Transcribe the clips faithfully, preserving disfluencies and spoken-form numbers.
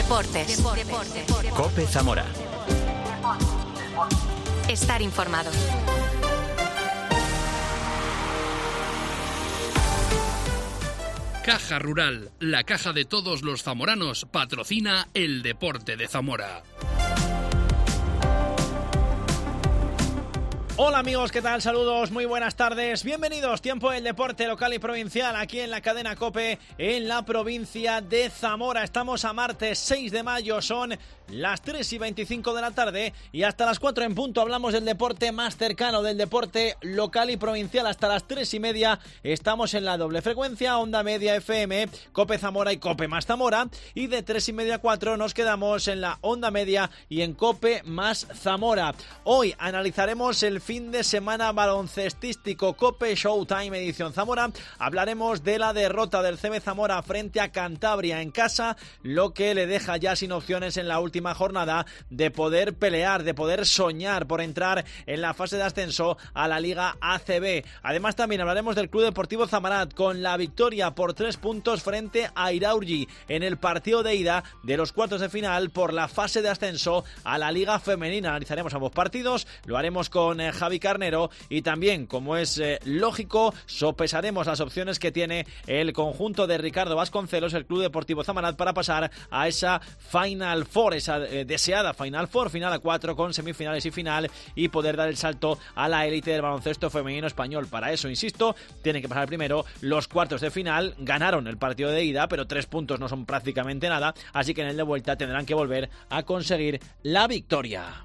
Deportes. Deportes. COPE Zamora. Estar informado. Caja Rural, la caja de todos los zamoranos, patrocina el deporte de Zamora. Hola amigos, ¿qué tal? Saludos, muy buenas tardes. Bienvenidos, tiempo del deporte local y provincial aquí en la cadena COPE en la provincia de Zamora. Estamos a martes seis de mayo, son las tres y veinticinco de la tarde y hasta las cuatro en punto hablamos del deporte más cercano, del deporte local y provincial. Hasta las tres y media estamos en la doble frecuencia, Onda Media F M, COPE Zamora y COPE más Zamora, y de tres y media a cuatro nos quedamos en la Onda Media y en COPE más Zamora. Hoy analizaremos el fin de semana baloncestístico COPE Showtime edición Zamora. Hablaremos de la derrota del C B Zamora frente a Cantabria en casa, lo que le deja ya sin opciones en la última jornada de poder pelear, de poder soñar por entrar en la fase de ascenso a la Liga A C B. Además también hablaremos del Club Deportivo Zamarat con la victoria por tres puntos frente a Iraurgi en el partido de ida de los cuartos de final por la fase de ascenso a la Liga Femenina. Analizaremos ambos partidos, lo haremos con eh, Javi Carnero y también, como es eh, lógico, sopesaremos las opciones que tiene el conjunto de Ricardo Vasconcelos, el Club Deportivo Zamarat, para pasar a esa Final Four, esa eh, deseada Final Four, final a cuatro con semifinales y final, y poder dar el salto a la élite del baloncesto femenino español. Para eso, insisto, tienen que pasar primero los cuartos de final. Ganaron el partido de ida, pero tres puntos no son prácticamente nada, así que en el de vuelta tendrán que volver a conseguir la victoria.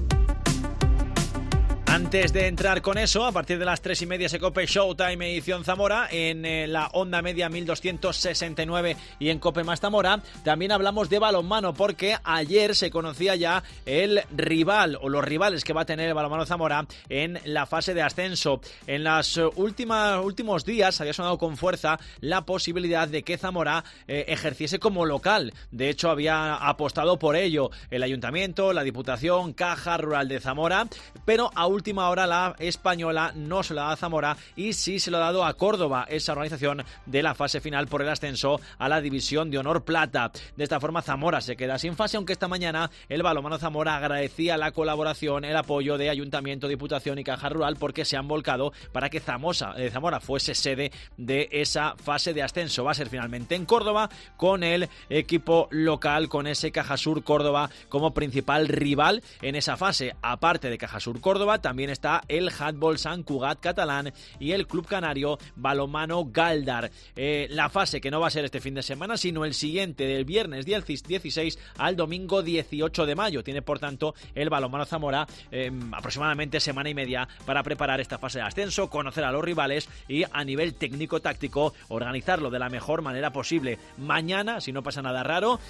Antes de entrar con eso, a partir de las tres y media se COPE Showtime edición Zamora en eh, la Onda Media mil doscientos sesenta y nueve y en COPE más Zamora. También hablamos de balonmano porque ayer se conocía ya el rival o los rivales que va a tener el balonmano Zamora en la fase de ascenso. En los últimos, últimos días había sonado con fuerza la posibilidad de que Zamora eh, ejerciese como local. De hecho, había apostado por ello el Ayuntamiento, la Diputación, Caja Rural de Zamora, pero a última hora la española no se lo ha dado a Zamora y sí se lo ha dado a Córdoba, esa organización de la fase final por el ascenso a la División de Honor Plata. De esta forma Zamora se queda sin fase, aunque esta mañana el balonmano Zamora agradecía la colaboración, el apoyo de Ayuntamiento, Diputación y Caja Rural, porque se han volcado para que Zamosa, eh, Zamora fuese sede de esa fase de ascenso. Va a ser finalmente en Córdoba, con el equipo local, con ese Cajasur Córdoba como principal rival en esa fase. Aparte de Cajasur Córdoba, también está el Handball Sant Cugat catalán y el Club Canario Balonmano Galdar. Eh, la fase que no va a ser este fin de semana, sino el siguiente, del viernes dieciséis al domingo dieciocho de mayo. Tiene, por tanto, el balonmano Zamora eh, aproximadamente semana y media para preparar esta fase de ascenso, conocer a los rivales y, a nivel técnico-táctico, organizarlo de la mejor manera posible. Mañana, si no pasa nada raro,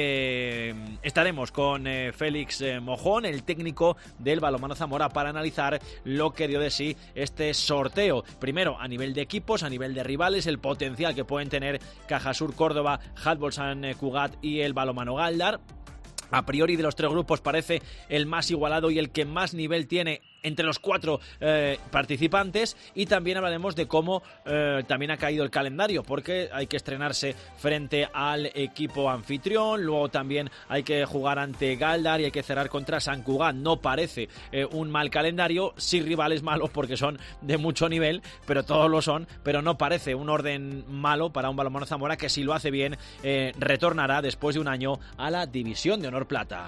eh, estaremos con eh, Félix eh, Mojón, el técnico del balonmano Zamora, para analizar lo que dio de sí este sorteo. Primero, a nivel de equipos, a nivel de rivales, el potencial que pueden tener Cajasur Córdoba, Handball Sant Cugat y el balonmano Galdar. A priori, de los tres grupos parece el más igualado y el que más nivel tiene entre los cuatro eh, participantes. Y también hablaremos de cómo eh, también ha caído el calendario, porque hay que estrenarse frente al equipo anfitrión, luego también hay que jugar ante Galdar y hay que cerrar contra Sant Cugat. No parece eh, un mal calendario, sí rivales malos porque son de mucho nivel, pero todos lo son, pero no parece un orden malo para un balonmano Zamora, que si lo hace bien eh, retornará después de un año a la División de Honor Plata.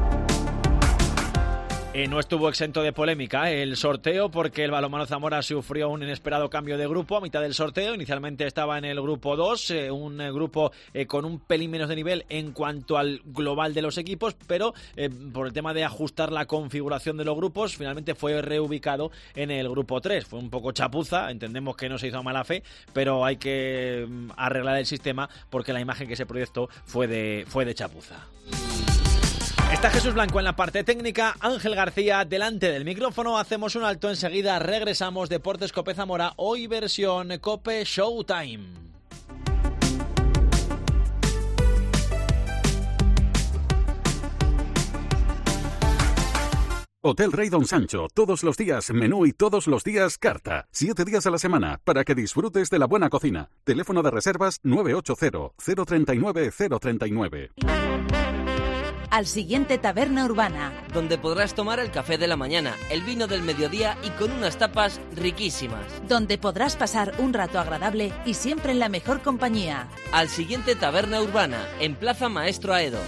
Eh, no estuvo exento de polémica el sorteo, porque el balonmano Zamora sufrió un inesperado cambio de grupo a mitad del sorteo. Inicialmente estaba en el grupo dos, eh, un eh, grupo eh, con un pelín menos de nivel en cuanto al global de los equipos, pero eh, por el tema de ajustar la configuración de los grupos, finalmente fue reubicado en el grupo tres. Fue un poco chapuza, entendemos que no se hizo a mala fe, pero hay que mm, arreglar el sistema, porque la imagen que se proyectó fue de, fue de chapuza. Está Jesús Blanco en la parte técnica, Ángel García delante del micrófono. Hacemos un alto, enseguida regresamos. Deportes COPE Zamora, hoy versión COPE Showtime. Hotel Rey Don Sancho, todos los días menú y todos los días carta. Siete días a la semana para que disfrutes de la buena cocina. Teléfono de reservas nueve ocho cero, cero tres nueve, cero tres nueve. Al Siguiente Taberna Urbana, donde podrás tomar el café de la mañana, el vino del mediodía y con unas tapas riquísimas. Donde podrás pasar un rato agradable y siempre en la mejor compañía. Al Siguiente Taberna Urbana, en Plaza Maestro Aedo.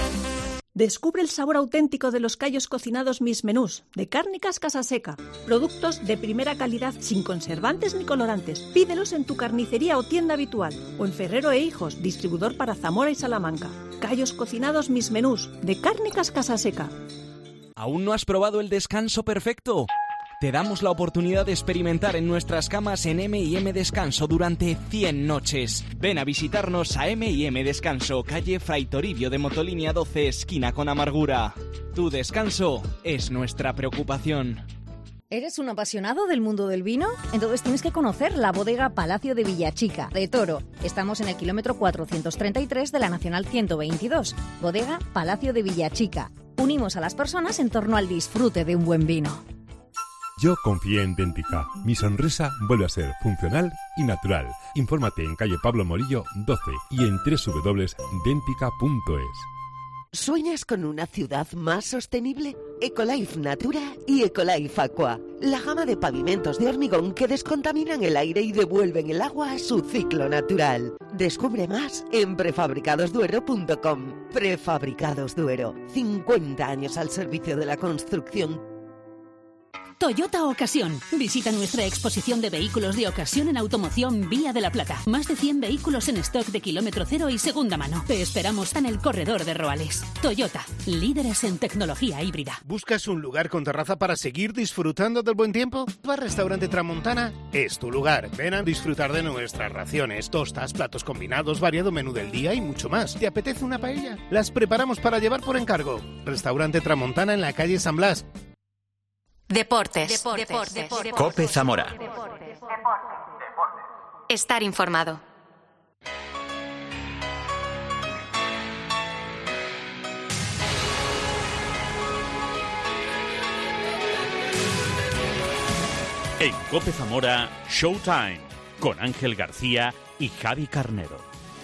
Descubre el sabor auténtico de los callos cocinados Mis Menús, de Cárnicas Casaseca. Productos de primera calidad, sin conservantes ni colorantes. Pídelos en tu carnicería o tienda habitual. O en Ferrero e Hijos, distribuidor para Zamora y Salamanca. Callos cocinados Mis Menús, de Cárnicas Casaseca. ¿Aún no has probado el descanso perfecto? Te damos la oportunidad de experimentar en nuestras camas en eme y eme Descanso durante cien noches. Ven a visitarnos a eme y eme Descanso, calle Fray Toribio de Motolínea doce, esquina con Amargura. Tu descanso es nuestra preocupación. ¿Eres un apasionado del mundo del vino? Entonces tienes que conocer la bodega Palacio de Villachica, de Toro. Estamos en el kilómetro cuatrocientos treinta y tres de la Nacional ciento veintidós. Bodega Palacio de Villachica. Unimos a las personas en torno al disfrute de un buen vino. Yo confié en Dentica. Mi sonrisa vuelve a ser funcional y natural. Infórmate en calle Pablo Morillo doce y en doble u doble u doble u punto dentica punto es. ¿Sueñas con una ciudad más sostenible? Ecolife Natura y Ecolife Aqua. La gama de pavimentos de hormigón que descontaminan el aire y devuelven el agua a su ciclo natural. Descubre más en prefabricados duero punto com. Prefabricados Duero. cincuenta años al servicio de la construcción. Toyota Ocasión. Visita nuestra exposición de vehículos de ocasión en automoción Vía de la Plata. Más de cien vehículos en stock de kilómetro cero y segunda mano. Te esperamos en el corredor de Roales. Toyota, líderes en tecnología híbrida. ¿Buscas un lugar con terraza para seguir disfrutando del buen tiempo? Bar Restaurante Tramontana es tu lugar. Ven a disfrutar de nuestras raciones, tostas, platos combinados, variado menú del día y mucho más. ¿Te apetece una paella? Las preparamos para llevar por encargo. Restaurante Tramontana en la calle San Blas. Deportes. Deportes. Deportes. Deportes. Cope Zamora. Estar informado. En Cope Zamora, Showtime, con Ángel García y Javi Carnero.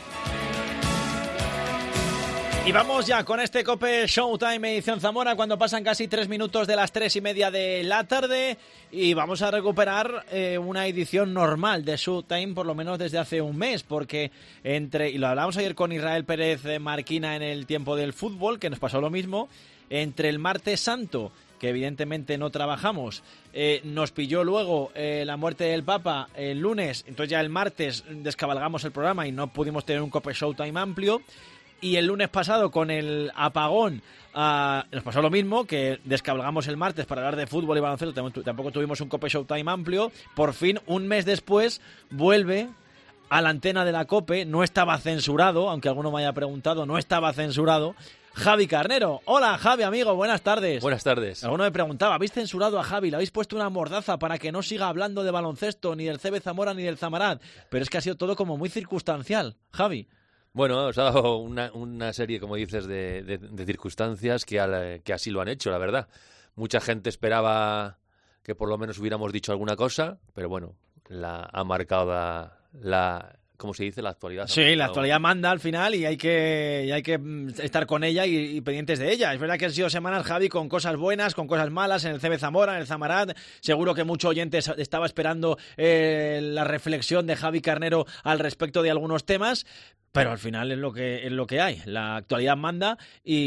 Y vamos ya con este Cope Showtime edición Zamora cuando pasan casi tres minutos de las tres y media de la tarde y vamos a recuperar eh, una edición normal de Showtime por lo menos desde hace un mes porque entre, y lo hablamos ayer con Israel Pérez Marquina en el tiempo del fútbol, que nos pasó lo mismo, entre el martes santo, que evidentemente no trabajamos, eh, nos pilló luego eh, la muerte del Papa el lunes, entonces ya el martes descabalgamos el programa y no pudimos tener un Cope Showtime amplio. Y el lunes pasado, con el apagón, uh, nos pasó lo mismo, que descabalgamos el martes para hablar de fútbol y baloncesto, tampoco tuvimos un Cope Showtime amplio. Por fin, un mes después, vuelve a la antena de la COPE, no estaba censurado, aunque alguno me haya preguntado, no estaba censurado, Javi Carnero. Hola, Javi, amigo, buenas tardes. Buenas tardes. Alguno me preguntaba, ¿habéis censurado a Javi? ¿Le habéis puesto una mordaza para que no siga hablando de baloncesto, ni del C B Zamora, ni del Zamarat? Pero es que ha sido todo como muy circunstancial, Javi. Bueno, os ha dado una, una serie, como dices, de, de, de circunstancias que, al, que así lo han hecho, la verdad. Mucha gente esperaba que por lo menos hubiéramos dicho alguna cosa, pero bueno, la ha marcado la, la ¿cómo se dice? La actualidad. Sí, la actualidad manda al final y hay que, y hay que estar con ella y, y pendientes de ella. Es verdad que han sido semanas, Javi, con cosas buenas, con cosas malas en el C B Zamora, en el Zamarat. Seguro que mucho oyente estaba esperando eh, la reflexión de Javi Carnero al respecto de algunos temas. Pero al final es lo que es lo que hay. La actualidad manda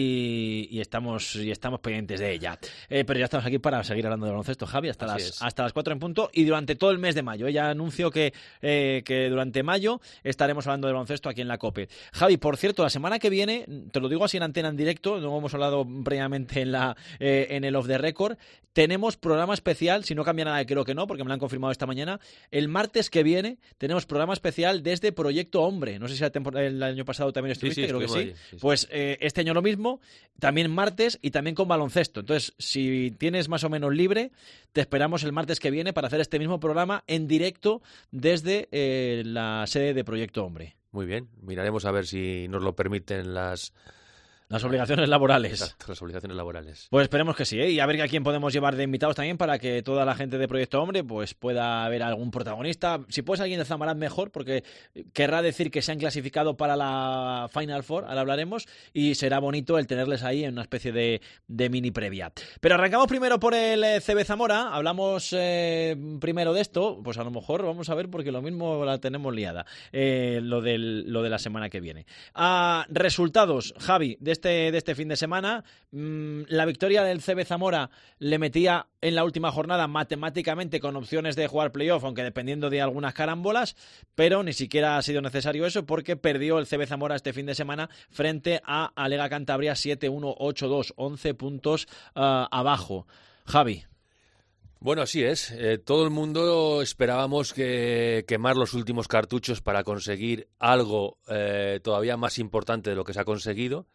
y, y estamos y estamos pendientes de ella. Eh, pero ya estamos aquí para seguir hablando de baloncesto, Javi, hasta Así las es. hasta las cuatro en punto y durante todo el mes de mayo. Ya anuncio que, eh, que durante mayo estaremos hablando de baloncesto aquí en la COPE. Javi, por cierto, la semana que viene, te lo digo así en antena en directo, no hemos hablado previamente en, la, eh, en el Off the Record, tenemos programa especial, si no cambia nada, creo que no, porque me lo han confirmado esta mañana. El martes que viene tenemos programa especial desde Proyecto Hombre. No sé si la temporada el año pasado también estuviste, sí, sí, creo que sí. ahí, sí, sí. Pues eh, este año lo mismo, también martes y también con baloncesto. Entonces, si tienes más o menos libre, te esperamos el martes que viene para hacer este mismo programa en directo desde eh, la sede de Proyecto Hombre. Muy bien, miraremos a ver si nos lo permiten las Las obligaciones laborales. Exacto, las obligaciones laborales. Pues esperemos que sí, ¿eh? Y a ver a quién podemos llevar de invitados también para que toda la gente de Proyecto Hombre pues pueda haber algún protagonista. Si puedes alguien de Zamarat, mejor, porque querrá decir que se han clasificado para la Final Four, ahora hablaremos, y será bonito el tenerles ahí en una especie de, de mini previa. Pero arrancamos primero por el C B Zamora, hablamos eh, primero de esto, pues a lo mejor vamos a ver porque lo mismo la tenemos liada, eh, lo, del, lo de la semana que viene. Ah, resultados, Javi, de este, de este fin de semana. Mmm, la victoria del C B Zamora le metía en la última jornada matemáticamente con opciones de jugar playoff, aunque dependiendo de algunas carambolas, pero ni siquiera ha sido necesario eso porque perdió el C B Zamora este fin de semana frente a Alega Cantabria siete uno ocho dos, once puntos uh, abajo. Javi. Bueno, así es. Eh, todo el mundo esperábamos que quemar los últimos cartuchos para conseguir algo eh, todavía más importante de lo que se ha conseguido.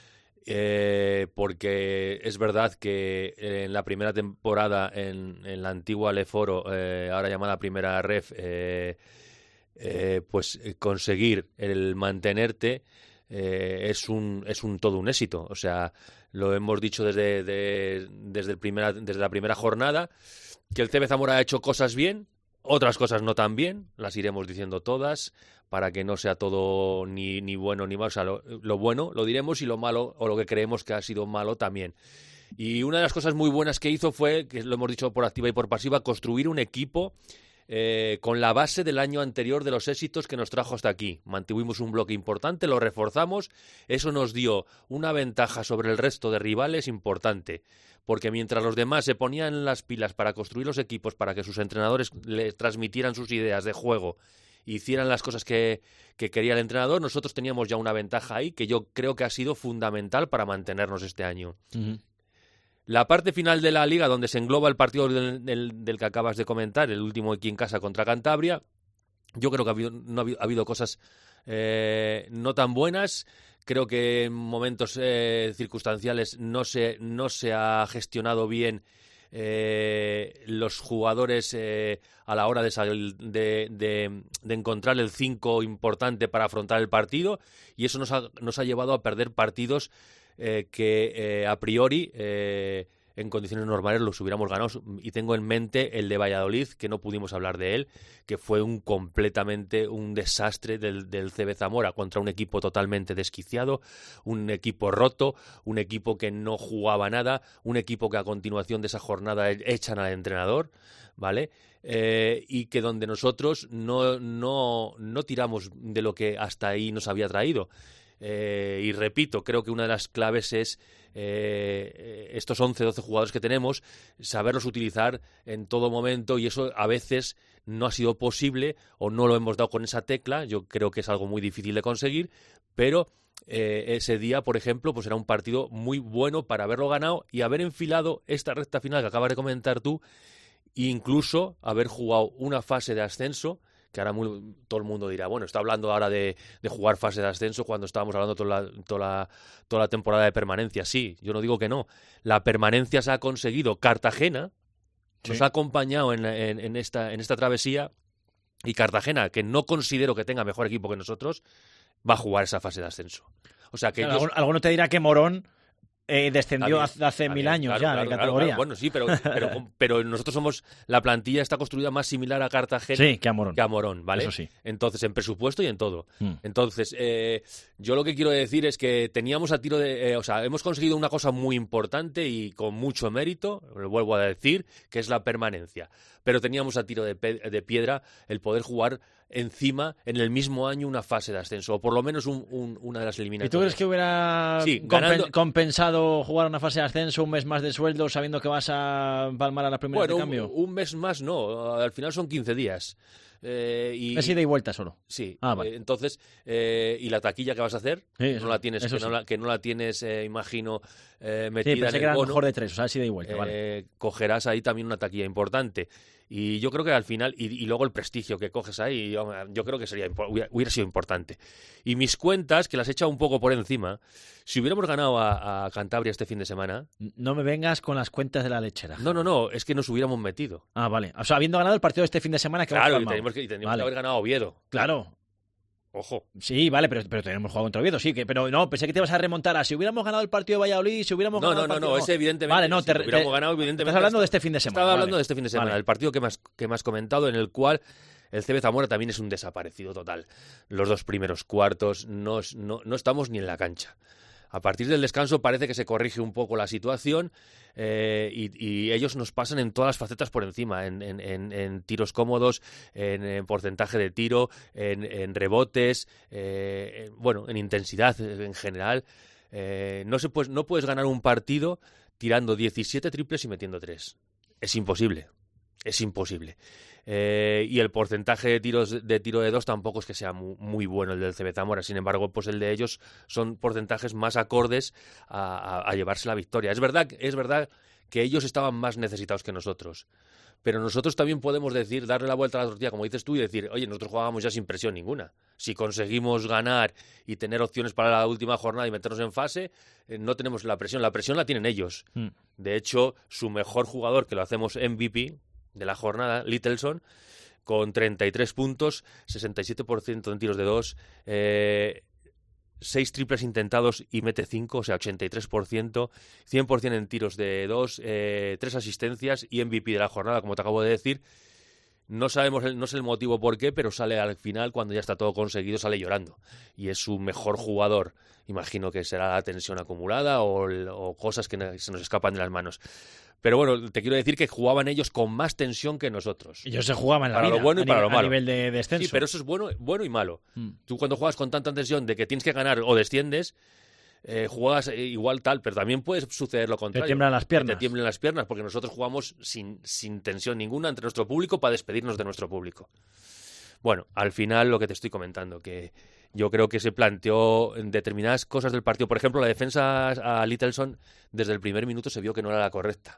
Eh, porque es verdad que en la primera temporada en, en la antigua Leforo, eh, ahora llamada Primera Ref, eh, eh, pues conseguir el mantenerte eh, es un es un todo un éxito. O sea, lo hemos dicho desde de, desde el primera desde la primera jornada que el C B Zamora ha hecho cosas bien, otras cosas no tan bien, las iremos diciendo todas para que no sea todo ni, ni bueno ni malo. O sea, lo, lo bueno lo diremos y lo malo o lo que creemos que ha sido malo también. Y una de las cosas muy buenas que hizo fue, que lo hemos dicho por activa y por pasiva, construir un equipo eh, con la base del año anterior de los éxitos que nos trajo hasta aquí. Mantuvimos un bloque importante, lo reforzamos, eso nos dio una ventaja sobre el resto de rivales importante. Porque mientras los demás se ponían las pilas para construir los equipos, para que sus entrenadores les transmitieran sus ideas de juego, hicieran las cosas que, que quería el entrenador, nosotros teníamos ya una ventaja ahí que yo creo que ha sido fundamental para mantenernos este año. Uh-huh. La parte final de la liga, donde se engloba el partido del, del, del que acabas de comentar, el último aquí en casa contra Cantabria, yo creo que ha habido, no ha habido, ha habido cosas eh, no tan buenas. Creo que en momentos eh, circunstanciales no se, no se ha gestionado bien eh, los jugadores eh, a la hora de, sal, de, de, de encontrar el cinco importante para afrontar el partido, y eso nos ha, nos ha llevado a perder partidos eh, que eh, a priori eh, en condiciones normales los hubiéramos ganado. Y tengo en mente el de Valladolid, que no pudimos hablar de él, que fue un completamente un desastre del, del C B Zamora contra un equipo totalmente desquiciado, un equipo roto, un equipo que no jugaba nada, un equipo que a continuación de esa jornada echan al entrenador, ¿vale? Eh, y que donde nosotros no, no, no tiramos de lo que hasta ahí nos había traído. Eh, y repito, creo que una de las claves es eh, estos once, doce jugadores que tenemos, saberlos utilizar en todo momento, y eso a veces no ha sido posible o no lo hemos dado con esa tecla. Yo creo que es algo muy difícil de conseguir, pero eh, ese día, por ejemplo, pues era un partido muy bueno para haberlo ganado y haber enfilado esta recta final que acabas de comentar tú, e incluso haber jugado una fase de ascenso, que ahora muy, todo el mundo dirá, bueno, está hablando ahora de, de jugar fase de ascenso cuando estábamos hablando toda la, toda, la, toda la temporada de permanencia. Sí, yo no digo que no. La permanencia se ha conseguido. Cartagena sí. nos ha acompañado en, en, en, esta, en esta travesía, y Cartagena, que no considero que tenga mejor equipo que nosotros, va a jugar esa fase de ascenso. O sea que claro, ellos... Alguno te dirá que Morón Eh, descendió hace, hace mil años claro, ya claro, de claro, categoría. Claro, bueno, sí, pero, pero, pero nosotros somos... La plantilla está construida más similar a Cartagena sí, que a Morón, que a Morón, ¿vale? Eso sí. Entonces, en presupuesto y en todo. Mm. Entonces, eh, yo lo que quiero decir es que teníamos a tiro de... Eh, o sea, hemos conseguido una cosa muy importante y con mucho mérito, lo vuelvo a decir, que es la permanencia. Pero teníamos a tiro de, pe de piedra el poder jugar encima en el mismo año una fase de ascenso, o por lo menos un, un, una de las eliminatorias. ¿Y tú crees que hubiera sí, compen ganando... compensado jugar una fase de ascenso, un mes más de sueldo, sabiendo que vas a palmar a las primeras bueno, de cambio? Un, un mes más no, al final son quince días. Eh, y, es ida y vuelta solo. Sí. Ah, vale. eh, entonces, eh, ¿y la taquilla que vas a hacer? Sí, que, eso, no la tienes, que, sí. no la, que no la tienes, eh, imagino, eh, metida sí, pensé en el que era bono. mejor de tres, o sea, es ida y vuelta, eh, vale. Cogerás ahí también una taquilla importante. Y yo creo que al final, y, y luego el prestigio que coges ahí, yo, yo creo que sería hubiera, hubiera sido importante. Y mis cuentas, que las he echado un poco por encima, si hubiéramos ganado a, a Cantabria este fin de semana... No me vengas con las cuentas de la lechera. No, no, no, es que nos hubiéramos metido. Ah, vale. O sea, habiendo ganado el partido de este fin de semana... que Claro, y tendríamos que, y tendríamos vale. que haber ganado a Oviedo. Claro. Ojo. Sí, vale, pero, pero tenemos jugado contra Oviedo, sí, que, pero no, pensé que te ibas a remontar a si hubiéramos ganado el partido de Valladolid, si hubiéramos No, ganado no, el no, partido... no, ese evidentemente, Vale, no, si te, lo hubiéramos te- ganado, evidentemente... Estás hablando de este fin de semana. Estaba vale. hablando de este fin de semana, Vale. el partido que me, has, que me has comentado, en el cual el C B Zamora también es un desaparecido total. Los dos primeros cuartos no, es- no, no estamos ni en la cancha. A partir del descanso parece que se corrige un poco la situación eh, y, y ellos nos pasan en todas las facetas por encima, en, en- en- en tiros cómodos, en, en porcentaje de tiro, en, en rebotes, eh, en- bueno, en intensidad eh, en general. Eh, no, se puede, no puedes ganar un partido tirando diecisiete triples y metiendo tres. Es imposible. Es imposible. Eh, y el porcentaje de tiros de tiro de dos tampoco es que sea muy, muy bueno el del C B Zamora. Sin embargo, pues el de ellos son porcentajes más acordes a, a- a llevarse la victoria. Es verdad, es verdad que ellos estaban más necesitados que nosotros. Pero nosotros también podemos decir, darle la vuelta a la tortilla, como dices tú, y decir, oye, nosotros jugábamos ya sin presión ninguna. Si conseguimos ganar y tener opciones para la última jornada y meternos en fase, eh, no tenemos la presión. La presión la tienen ellos. Mm. De hecho, su mejor jugador, que lo hacemos M V P de la jornada, Littleson, con treinta y tres puntos, sesenta y siete por ciento en tiros de dos, eh, seis triples intentados y mete cinco, o sea, ochenta y tres por ciento, cien por ciento en tiros de dos, eh, tres asistencias y M V P de la jornada, como te acabo de decir. No sabemos, el, no sé el motivo por qué, pero sale al final, cuando ya está todo conseguido, sale llorando. Y es su mejor jugador. Imagino que será la tensión acumulada o, el- o cosas que no- se nos escapan de las manos. Pero bueno, te quiero decir que jugaban ellos con más tensión que nosotros. Ellos se jugaban en la para vida, lo bueno y a para nivel- lo malo. a nivel de descenso. Sí, pero eso es bueno, bueno y malo. Mm. Tú cuando juegas con tanta tensión de que tienes que ganar o desciendes, eh, juegas eh, igual tal, pero también puede suceder lo contrario. tiemblan las piernas. Que te tiemblen las piernas, porque nosotros jugamos sin, sin tensión ninguna entre nuestro público para despedirnos de nuestro público. Bueno, al final lo que te estoy comentando, que yo creo que se planteó en determinadas cosas del partido. Por ejemplo, la defensa a Littleson desde el primer minuto se vio que no era la correcta.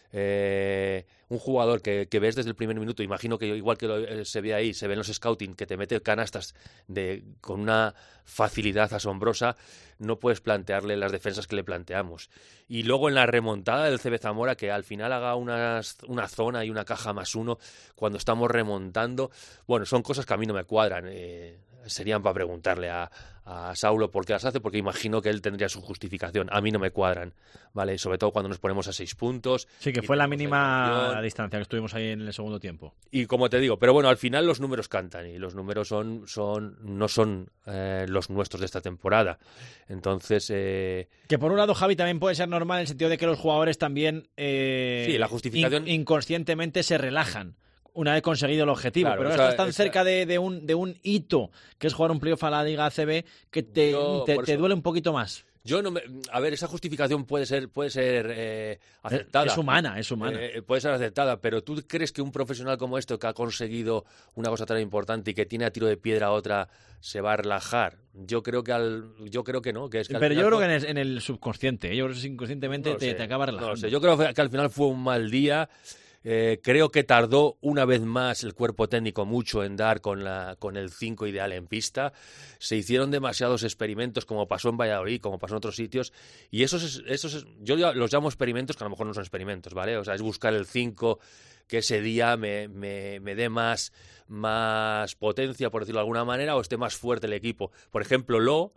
Eh, un jugador que, que ves desde el primer minuto, imagino que igual que lo, eh, se ve ahí, se ven los scouting, que te mete canastas de, con una facilidad asombrosa, no puedes plantearle las defensas que le planteamos. Y luego en la remontada del C B Zamora, que al final haga unas, una zona y una caja más uno cuando estamos remontando, bueno, son cosas que a mí no me cuadran. Eh, serían para preguntarle a, a Saulo por qué las hace, porque imagino que él tendría su justificación. A mí no me cuadran, ¿vale? Sobre todo cuando nos ponemos a seis puntos. Sí, que y fue la tenemos mínima el distancia que estuvimos ahí en el segundo tiempo. y como te digo, pero bueno, al final los números cantan y los números son, son no son eh, los nuestros de esta temporada. Entonces, eh, Que por un lado, Javi, también puede ser normal en el sentido de que los jugadores también eh, Sí, la justificación- in- inconscientemente se relajan una vez conseguido el objetivo. Claro, pero esa- estás tan esa- cerca de, de un, de un hito, que es jugar un playoff a la Liga A C B, que te, Yo, te, por te eso- duele un poquito más. yo no me, a ver, esa justificación puede ser puede ser eh, aceptada. Es humana, es humana. Eh, puede ser aceptada, pero ¿tú crees que un profesional como este que ha conseguido una cosa tan importante y que tiene a tiro de piedra a otra se va a relajar? Yo creo que al, yo creo que no, que es que al Pero yo final creo fue- que en el, en el subconsciente, ¿eh? yo creo que inconscientemente No lo te, sé, te acaba no relajando. lo sé. Yo creo que al final fue un mal día. Eh, creo que tardó una vez más el cuerpo técnico mucho en dar con, la, con el cinco ideal en pista. Se hicieron demasiados experimentos, como pasó en Valladolid, como pasó en otros sitios. Y esos, es- esos es- yo ya los llamo experimentos, que a lo mejor no son experimentos, ¿vale? O sea, es buscar el cinco que ese día me, me, me dé más, más potencia, por decirlo de alguna manera, o esté más fuerte el equipo. Por ejemplo, Lo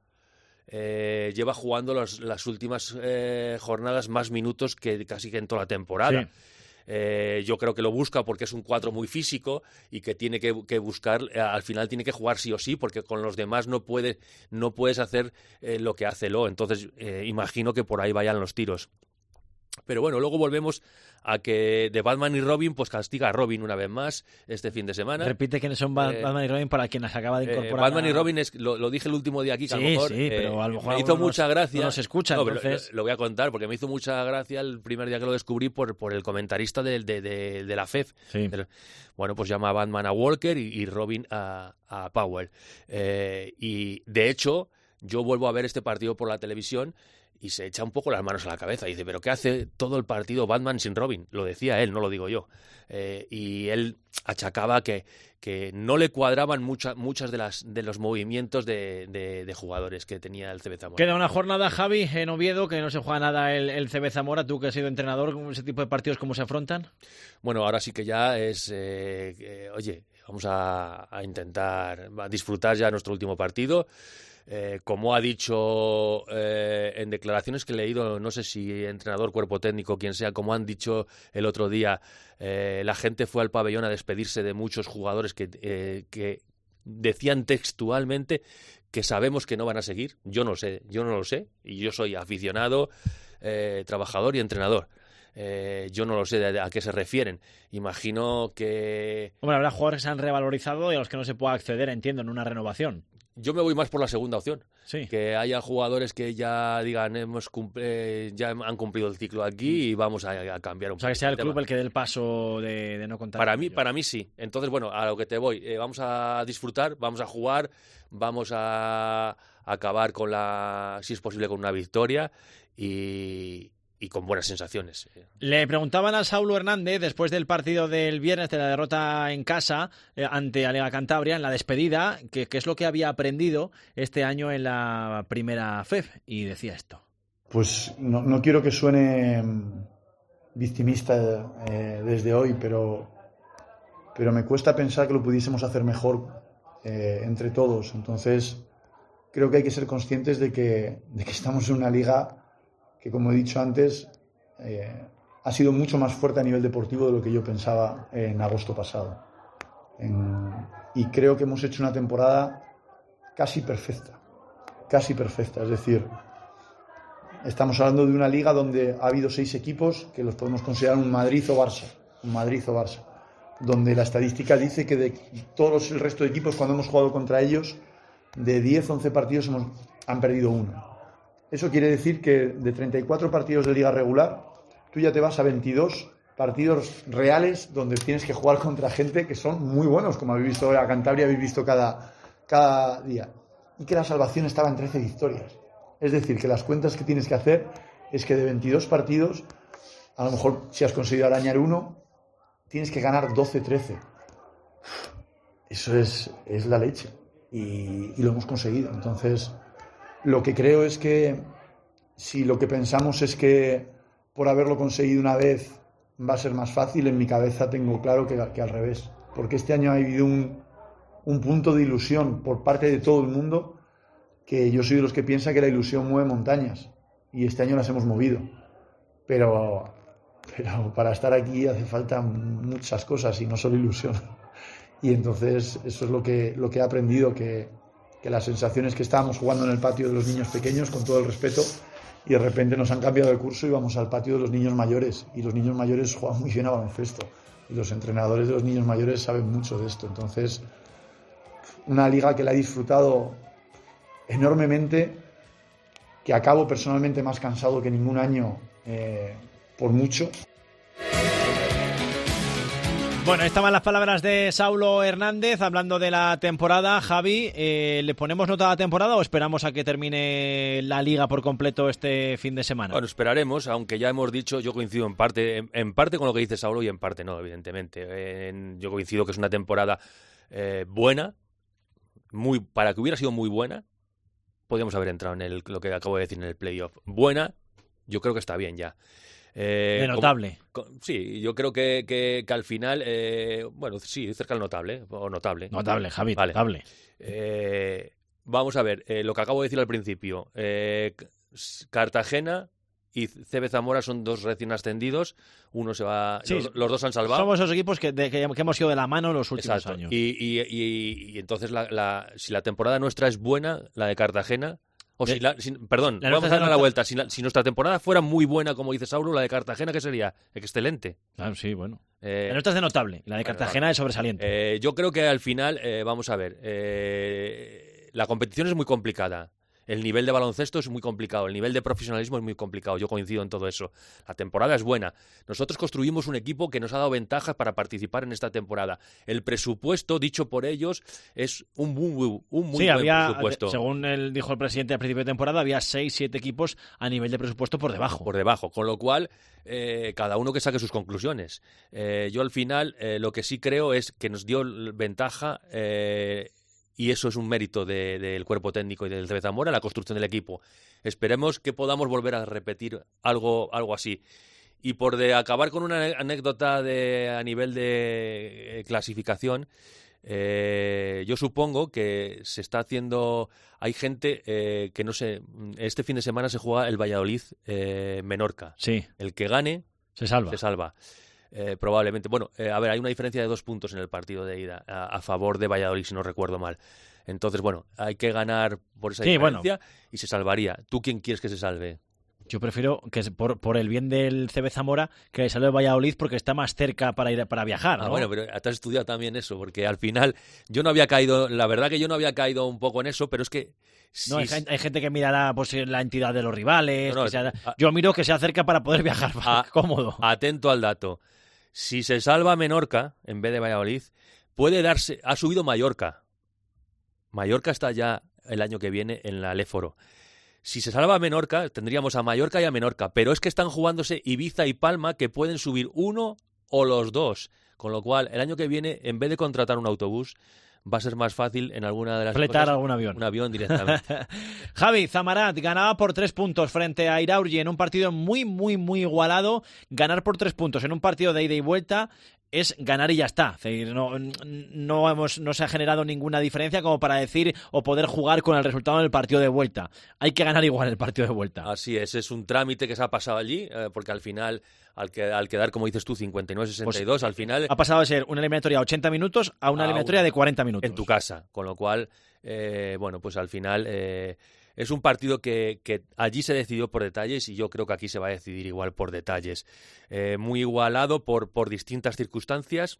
eh, lleva jugando los- las últimas eh, jornadas más minutos que casi que en toda la temporada. Sí. Eh, yo creo que lo busca porque es un cuatro muy físico y que tiene que, que buscar, eh, al final tiene que jugar sí o sí, porque con los demás no, puede, no puedes hacer eh, lo que hace Lo. Entonces, eh, imagino que por ahí vayan los tiros. Pero bueno, luego volvemos a que de Batman y Robin, pues castiga a Robin una vez más este fin de semana. Repite quiénes son Ba- Eh, Batman y Robin para quien las acaba de Eh, incorporar. Batman y a- Robin, es, lo, lo dije el último día aquí, que a lo Sí, mejor, sí, pero eh, a lo mejor me hizo algunos mucha gracia. no nos escuchan, No, pero entonces- lo, lo voy a contar, porque me hizo mucha gracia el primer día que lo descubrí por, por el comentarista de, de, de, de la F E F. Sí. Del- bueno, pues llama a Batman a Walker y, y Robin a, a Powell. Eh, y de hecho, yo vuelvo a ver este partido por la televisión y se echa un poco las manos a la cabeza. Dice, ¿pero qué hace todo el partido Batman sin Robin? Lo decía él, no lo digo yo. Eh, y él achacaba que, que no le cuadraban mucha, muchas de las de los movimientos de, de, de jugadores que tenía el C B Zamora. Queda una jornada, Javi, en Oviedo, que no se juega nada el, el C B Zamora. Tú que has sido entrenador, ¿ese tipo de partidos cómo se afrontan? Bueno, ahora sí que ya es... eh, eh, oye, vamos a, a intentar a disfrutar ya nuestro último partido. Eh, como ha dicho eh, en declaraciones que he leído, no sé si entrenador, cuerpo técnico, quien sea, como han dicho el otro día, eh, la gente fue al pabellón a despedirse de muchos jugadores que, eh, que decían textualmente que sabemos que no van a seguir. Yo no sé, yo no lo sé, y yo soy aficionado, eh, trabajador y entrenador. Eh, yo no lo sé de, de a qué se refieren. Imagino que... Hombre, habrá jugadores que se han revalorizado y a los que no se pueda acceder, entiendo, en una renovación. Yo me voy más por la segunda opción. Sí. Que haya jugadores que ya digan, hemos eh, ya han cumplido el ciclo aquí y vamos a, a cambiar un poco. O sea, que sea el club el que dé el paso de, de no contar. Para mí, para mí sí. Entonces, bueno, a lo que te voy. Eh, vamos a disfrutar, vamos a jugar, vamos a acabar con la, si es posible, con una victoria y... y con buenas sensaciones. Le preguntaban a Saulo Hernández, después del partido del viernes, de la derrota en casa eh, ante Alega Cantabria, en la despedida, que, que es lo que había aprendido este año en la primera F E F, y decía esto. Pues no, no quiero que suene victimista eh, desde hoy, pero, pero me cuesta pensar que lo pudiésemos hacer mejor eh, entre todos. Entonces, creo que hay que ser conscientes de que, de que estamos en una liga que, como he dicho antes, eh, ha sido mucho más fuerte a nivel deportivo de lo que yo pensaba en agosto pasado. En, y creo que hemos hecho una temporada casi perfecta, casi perfecta. Es decir, estamos hablando de una liga donde ha habido seis equipos que los podemos considerar un Madrid o Barça, un Madrid o Barça, donde la estadística dice que de todos el resto de equipos, cuando hemos jugado contra ellos, de diez, once partidos hemos, han perdido uno. Eso quiere decir que de treinta y cuatro partidos de liga regular, tú ya te vas a veintidós partidos reales donde tienes que jugar contra gente que son muy buenos, como habéis visto a Cantabria, habéis visto cada, cada día. Y que la salvación estaba en trece victorias. Es decir, que las cuentas que tienes que hacer es que de veintidós partidos, a lo mejor si has conseguido arañar uno, tienes que ganar doce, trece. Eso es, es la leche. Y, y lo hemos conseguido. Entonces... lo que creo es que si lo que pensamos es que por haberlo conseguido una vez va a ser más fácil, en mi cabeza tengo claro que, que al revés. Porque este año ha habido un, un punto de ilusión por parte de todo el mundo, que yo soy de los que piensa que la ilusión mueve montañas. Y este año las hemos movido. Pero, pero para estar aquí hace falta muchas cosas y no solo ilusión. Y entonces eso es lo que, lo que he aprendido, que... que las sensaciones que estábamos jugando en el patio de los niños pequeños, con todo el respeto, y de repente nos han cambiado de curso y vamos al patio de los niños mayores, y los niños mayores juegan muy bien a baloncesto, y los entrenadores de los niños mayores saben mucho de esto. Entonces, una liga que la he disfrutado enormemente, que acabo personalmente más cansado que ningún año, eh, por mucho. Bueno, estaban las palabras de Saulo Hernández hablando de la temporada. Javi, eh, ¿le ponemos nota a la temporada o esperamos a que termine la liga por completo este fin de semana? Bueno, esperaremos, aunque ya hemos dicho, yo coincido en parte, en, en parte con lo que dice Saulo y en parte no, evidentemente. En, yo coincido que es una temporada eh, buena, muy para que hubiera sido muy buena, podríamos haber entrado en el, lo que acabo de decir en el playoff. Buena, yo creo que está bien ya. Eh, de notable. Como, con, sí, yo creo que, que, que al final, eh, bueno, sí, cerca del notable, o notable. Notable, Javi, vale. Notable. Eh, vamos a ver, eh, lo que acabo de decir al principio. Eh, Cartagena y C B Zamora son dos recién ascendidos. Uno se va, sí, los, los dos han salvado. Somos esos equipos que, de, que, que hemos ido de la mano los últimos Exacto. años. Y, y, y, y entonces, la, la, si la temporada nuestra es buena, la de Cartagena... O si la, si, perdón, la vamos a dar la vuelta. Si, la, si nuestra temporada fuera muy buena, como dice Saulo, la de Cartagena, ¿qué sería? Excelente. Claro, sí, bueno. Eh, la nuestra es de notable, la de Cartagena bueno, es sobresaliente. Eh, yo creo que al final, eh, vamos a ver, eh, la competición es muy complicada. El nivel de baloncesto es muy complicado, el nivel de profesionalismo es muy complicado, yo coincido en todo eso. La temporada es buena. Nosotros construimos un equipo que nos ha dado ventajas para participar en esta temporada. El presupuesto, dicho por ellos, es un muy, un muy sí, buen había, presupuesto. Según el, dijo el presidente al principio de temporada, había seis, siete equipos a nivel de presupuesto por debajo. Por debajo, con lo cual, eh, cada uno que saque sus conclusiones. Eh, yo al final, eh, lo que sí creo es que nos dio ventaja... Eh, y eso es un mérito del de, de cuerpo técnico y del C B Zamora, la construcción del equipo. Esperemos que podamos volver a repetir algo, algo así. Y por de acabar con una anécdota de, a nivel de clasificación, Eh, yo supongo que se está haciendo... Hay gente eh, que no sé... Este fin de semana se juega el Valladolid-Menorca. Eh, sí. El que gane... Se salva. Se salva. Eh, probablemente. Bueno, eh, a ver, hay una diferencia de dos puntos en el partido de ida a, a favor de Valladolid, si no recuerdo mal. Entonces, bueno, hay que ganar por esa sí, diferencia bueno. y se salvaría. ¿Tú quién quieres que se salve? Yo prefiero que por, por el bien del C B Zamora que salve el Valladolid porque está más cerca para ir para viajar, ¿no? Ah, bueno, pero te has estudiado también eso, porque al final yo no había caído, la verdad que yo no había caído un poco en eso, pero es que... No, si... hay, hay gente que mirará pues, la entidad de los rivales. No, no, que sea, a, yo miro que se acerca para poder viajar a, cómodo. Atento al dato. Si se salva Menorca en vez de Valladolid, puede darse... Ha subido Mallorca. Mallorca está ya el año que viene en la Léforo. Si se salva a Menorca, tendríamos a Mallorca y a Menorca, pero es que están jugándose Ibiza y Palma, que pueden subir uno o los dos, con lo cual el año que viene, en vez de contratar un autobús, va a ser más fácil en alguna de las fletar cosas, algún avión. Un avión directamente. Javi, Zamarat ganaba por tres puntos frente a Iraurgi en un partido muy, muy, muy igualado. Ganar por tres puntos en un partido de ida y vuelta es ganar y ya está. Es decir, no, no, hemos, no se ha generado ninguna diferencia como para decir o poder jugar con el resultado del partido de vuelta. Hay que ganar igual el partido de vuelta. Así es, es un trámite que se ha pasado allí, eh, porque al final, al, que, al quedar, como dices tú, cincuenta y nueve a sesenta y dos, pues, al final... Ha pasado de ser una eliminatoria de ochenta minutos a una a eliminatoria un, de cuarenta minutos. En tu casa, con lo cual, eh, bueno, pues al final... Eh, Es un partido que, que allí se decidió por detalles y yo creo que aquí se va a decidir igual por detalles. Eh, muy igualado por, por distintas circunstancias.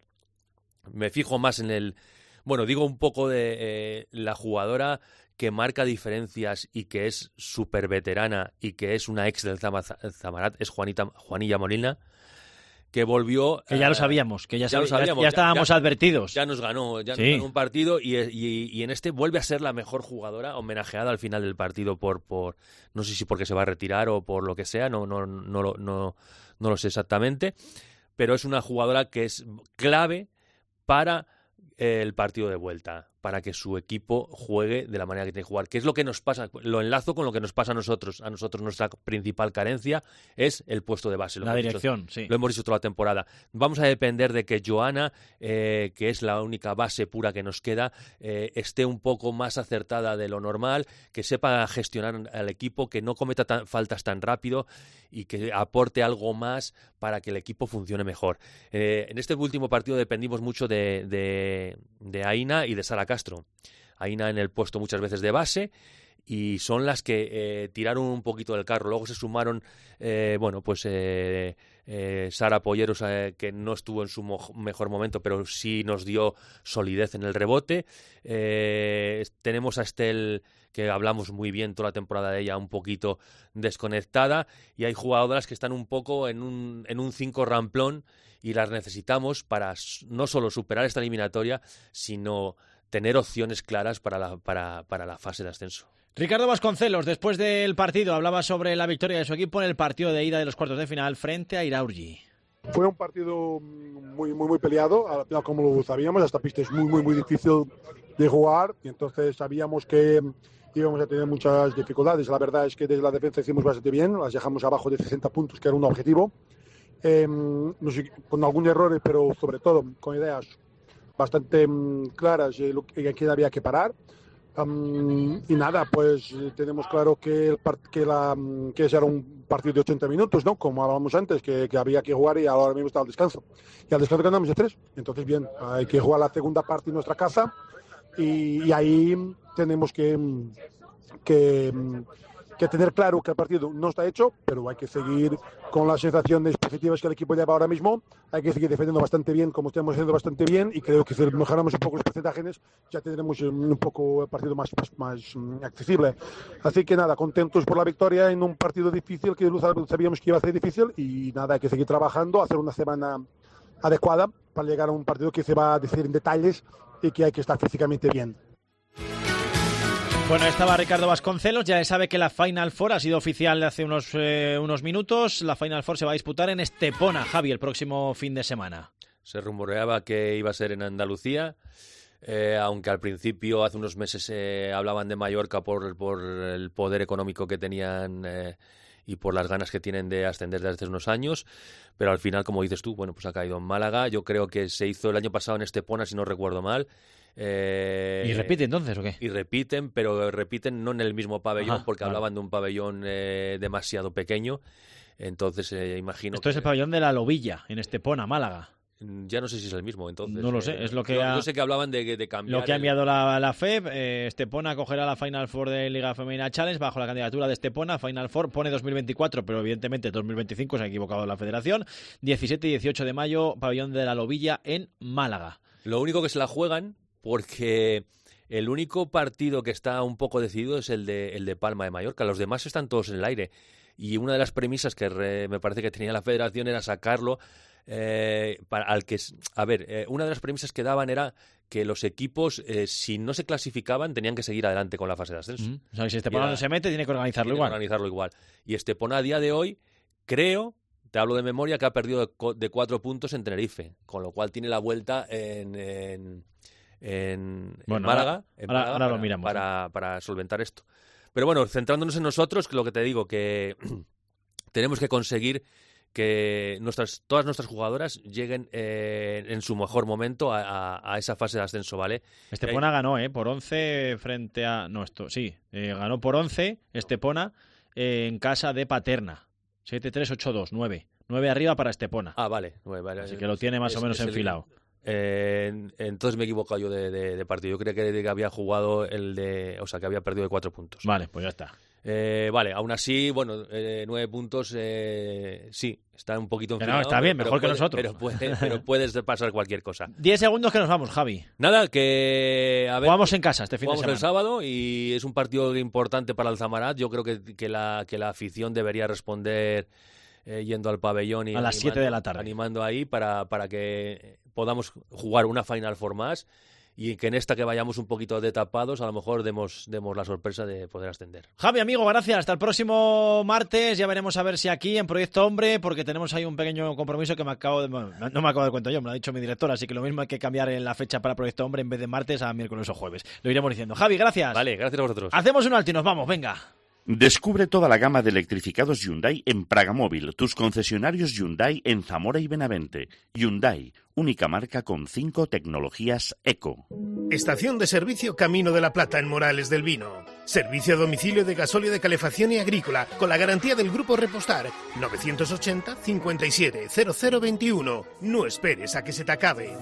Me fijo más en el... Bueno, digo un poco de eh, la jugadora que marca diferencias y que es súper veterana y que es una ex del Zamarat, es Juanita, Juanilla Molina, que volvió... Que ya lo sabíamos, que ya, ya, lo sabíamos, ya, ya estábamos ya, advertidos. Ya nos ganó, ya sí. nos ganó un partido y, y, y en este vuelve a ser la mejor jugadora, homenajeada al final del partido por, por no sé si porque se va a retirar o por lo que sea, no, no, no, no, no, no lo sé exactamente, pero es una jugadora que es clave para el partido de vuelta, para que su equipo juegue de la manera que tiene que jugar. ¿Qué es lo que nos pasa? Lo enlazo con lo que nos pasa a nosotros. A nosotros nuestra principal carencia es el puesto de base. Lo la dirección, dicho, sí. Lo hemos dicho toda la temporada. Vamos a depender de que Joana, eh, que es la única base pura que nos queda, eh, esté un poco más acertada de lo normal, que sepa gestionar al equipo, que no cometa tan, faltas tan rápido y que aporte algo más para que el equipo funcione mejor. Eh, en este último partido dependimos mucho de, de, de Aina y de Sara Castro. Aina en el puesto muchas veces de base y son las que eh, tiraron un poquito del carro. Luego se sumaron, eh, bueno, pues eh, eh, Sara Polleros, eh, que no estuvo en su mo- mejor momento, pero sí nos dio solidez en el rebote. Eh, tenemos a Estel, que hablamos muy bien toda la temporada de ella, un poquito desconectada, y hay jugadoras que están un poco en un, en un cinco ramplón y las necesitamos para no solo superar esta eliminatoria, sino tener opciones claras para la, para, para la fase de ascenso. Ricardo Vasconcelos, después del partido, hablaba sobre la victoria de su equipo en el partido de ida de los cuartos de final frente a Iraurgi. Fue un partido muy, muy, muy peleado, al final, como lo sabíamos, esta pista es muy, muy, muy difícil de jugar y entonces sabíamos que íbamos a tener muchas dificultades. La verdad es que desde la defensa hicimos bastante bien, las dejamos abajo de sesenta puntos, que era un objetivo, eh, no sé, con algunos errores, pero sobre todo con ideas bastante um, claras de eh, a quién había que parar. Um, y nada, pues tenemos claro que, el part- que, la, que ese era un partido de ochenta minutos, ¿no? Como hablábamos antes, que, que había que jugar y ahora mismo está al descanso. Y al descanso ganamos de tres. Entonces, bien, hay que jugar la segunda parte en nuestra casa y, y ahí tenemos que, que, que tener claro que el partido no está hecho, pero hay que seguir con las sensaciones positivas que el equipo lleva ahora mismo. Hay que seguir defendiendo bastante bien, como estamos haciendo bastante bien, y creo que si mejoramos un poco los porcentajes, ya tendremos un poco el partido más, más, más accesible. Así que nada, contentos por la victoria en un partido difícil, que sabíamos que iba a ser difícil, y nada, hay que seguir trabajando, hacer una semana adecuada para llegar a un partido que se va a decir en detalles y que hay que estar físicamente bien. Bueno, estaba Ricardo Vasconcelos, ya sabe que la Final Four ha sido oficial hace unos, eh, unos minutos. La Final Four se va a disputar en Estepona, Javi, el próximo fin de semana. Se rumoreaba que iba a ser en Andalucía, eh, aunque al principio, hace unos meses, eh, hablaban de Mallorca por, por el poder económico que tenían eh, y por las ganas que tienen de ascender desde hace unos años, pero al final, como dices tú, bueno, pues ha caído en Málaga. Yo creo que se hizo el año pasado en Estepona, si no recuerdo mal. Eh, ¿Y repite entonces o qué? Y repiten, pero repiten no en el mismo pabellón, Ajá, porque vale. hablaban de un pabellón eh, demasiado pequeño. Entonces, eh, imagino Esto es el pabellón de la Lobilla, en Estepona, Málaga. Ya no sé si es el mismo, entonces. No lo sé, eh, es lo que yo, ha, yo sé que hablaban de, de cambiar. Lo que ha el- enviado la, la F E B, eh, Estepona cogerá la Final Four de Liga Femenina Challenge bajo la candidatura de Estepona. Final Four pone dos mil veinticuatro, pero evidentemente dos mil veinticinco, se ha equivocado la federación. diecisiete y dieciocho de mayo, pabellón de la Lobilla en Málaga. Lo único que se la juegan, porque el único partido que está un poco decidido es el de, el de Palma de Mallorca. Los demás están todos en el aire. Y una de las premisas que re- me parece que tenía la federación era sacarlo eh, para, al que... s- A ver, eh, una de las premisas que daban era que los equipos, eh, si no se clasificaban, tenían que seguir adelante con la fase de ascenso. Mm. O sea, que si Estepona Y era- no se mete, tiene que organizarlo tiene que igual. organizarlo igual. Y Estepona a día de hoy, creo, te hablo de memoria, que ha perdido de, co- de cuatro puntos en Tenerife, con lo cual tiene la vuelta en, en, en, Bueno, en Málaga, ahora- en ahora- Málaga ahora lo para, miramos, para, para solventar esto. Pero bueno, centrándonos en nosotros, que lo que te digo, que tenemos que conseguir que nuestras todas nuestras jugadoras lleguen eh, en su mejor momento a, a- a esa fase de ascenso, ¿vale? Estepona Eh, ganó, ¿eh? Por once frente a... No, esto sí. eh, ganó por once Estepona eh, en casa de Paterna. siete tres ocho dos, nueve. nueve arriba para Estepona. Ah, vale. Vale, vale. Así que lo tiene más Es- o menos es el- enfilado. Eh, entonces me he equivocado yo de, de- de partido. Yo creía que había jugado el de... O sea, que había perdido de cuatro puntos. Vale, pues ya está. Eh, vale, aún así, bueno, eh, nueve puntos, eh, sí, está un poquito Que no, enfilado. está bien, pero mejor que puede- nosotros. Pero, puede- pero puedes pasar cualquier cosa. diez segundos que nos vamos, Javi. Nada, que... A ver, Jugamos en casa este fin de jugamos el semana. sábado y es un partido importante para el Zamarat. Yo creo que, que, la, que la afición debería responder eh, yendo al pabellón y A las siete animando- de la tarde. animando ahí para, para que podamos jugar una Final Four más y que en esta que vayamos un poquito de tapados a lo mejor demos, demos la sorpresa de poder ascender. Javi, amigo, gracias. Hasta el próximo martes. Ya veremos a ver si aquí en Proyecto Hombre, porque tenemos ahí un pequeño compromiso que me acabo de... bueno, no me acabo de dar cuenta yo, me lo ha dicho mi director, así que lo mismo hay que cambiar en la fecha para Proyecto Hombre en vez de martes a miércoles o jueves. Lo iremos diciendo. Javi, gracias. Vale, gracias a vosotros. Hacemos un alto y nos vamos, venga. Descubre toda la gama de electrificados Hyundai en Praga Móvil, tus concesionarios Hyundai en Zamora y Benavente. Hyundai, única marca con cinco tecnologías eco. Estación de servicio Camino de la Plata en Morales del Vino. Servicio a domicilio de gasóleo de calefacción y agrícola con la garantía del Grupo Repostar. novecientos ochenta, cincuenta y siete, cero cero veintiuno. No esperes a que se te acabe.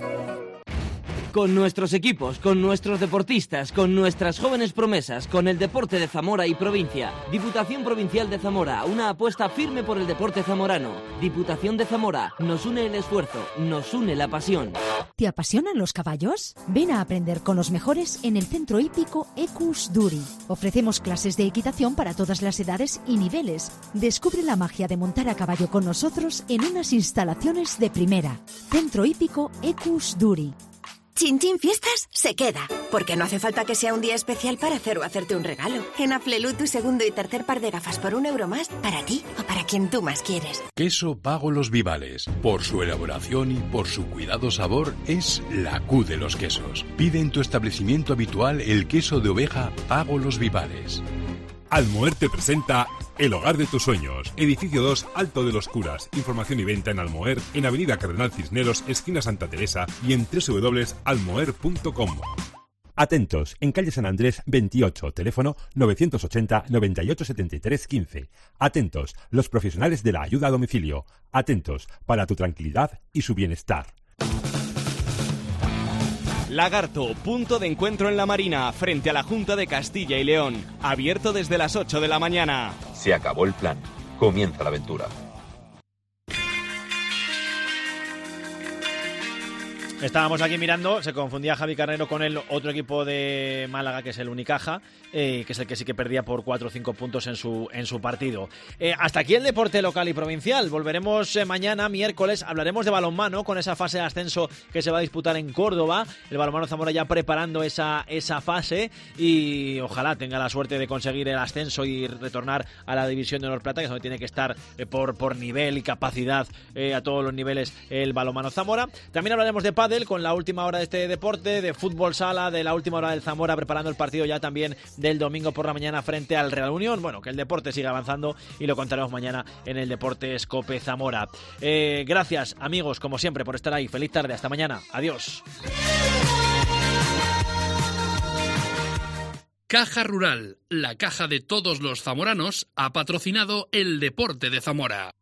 Con nuestros equipos, con nuestros deportistas, con nuestras jóvenes promesas, con el deporte de Zamora y provincia. Diputación Provincial de Zamora, una apuesta firme por el deporte zamorano. Diputación de Zamora, nos une el esfuerzo, nos une la pasión. ¿Te apasionan los caballos? Ven a aprender con los mejores en el Centro Hípico Equus Duri. Ofrecemos clases de equitación para todas las edades y niveles. Descubre la magia de montar a caballo con nosotros en unas instalaciones de primera. Centro Hípico Equus Duri. Chin Chin Fiestas se queda, porque no hace falta que sea un día especial para hacer o hacerte un regalo. En Aflelu tu segundo y tercer par de gafas por un euro más, para ti o para quien tú más quieres. Queso Pago Los Vivales. Por su elaboración y por su cuidado sabor, es la Q de los quesos. Pide en tu establecimiento habitual el queso de oveja Pago Los Vivales. Almoer te presenta El Hogar de tus Sueños, edificio dos, Alto de los Curas. Información y venta en Almoer, en Avenida Cardenal Cisneros, esquina Santa Teresa y en doble u doble u doble u punto almoer punto com. Atentos, en calle San Andrés veintiocho, teléfono novecientos ochenta, noventa y ocho setenta y tres quince. Atentos, los profesionales de la ayuda a domicilio. Atentos, para tu tranquilidad y su bienestar. Lagarto, punto de encuentro en la Marina, frente a la Junta de Castilla y León. Abierto desde las ocho de la mañana. Se acabó el plan. Comienza la aventura. Estábamos aquí mirando, se confundía Javi Carnero con el otro equipo de Málaga, que es el Unicaja, eh, que es el que sí que perdía por cuatro o cinco puntos en su, en su partido. Eh, hasta aquí el deporte local y provincial. Volveremos eh, mañana, miércoles, hablaremos de balonmano con esa fase de ascenso que se va a disputar en Córdoba. El balonmano Zamora ya preparando esa, esa fase y ojalá tenga la suerte de conseguir el ascenso y retornar a la división de Honor Plata, que es donde tiene que estar eh, por, por nivel y capacidad eh, a todos los niveles el balonmano Zamora. También hablaremos de pádel pádel con la última hora de este deporte, de fútbol sala, de la última hora del Zamora, preparando el partido ya también del domingo por la mañana frente al Real Unión. Bueno, que el deporte siga avanzando y lo contaremos mañana en el Deportes COPE Zamora. Eh, gracias, amigos, como siempre, por estar ahí. Feliz tarde, hasta mañana. Adiós. Caja Rural, la caja de todos los zamoranos, ha patrocinado el Deporte de Zamora.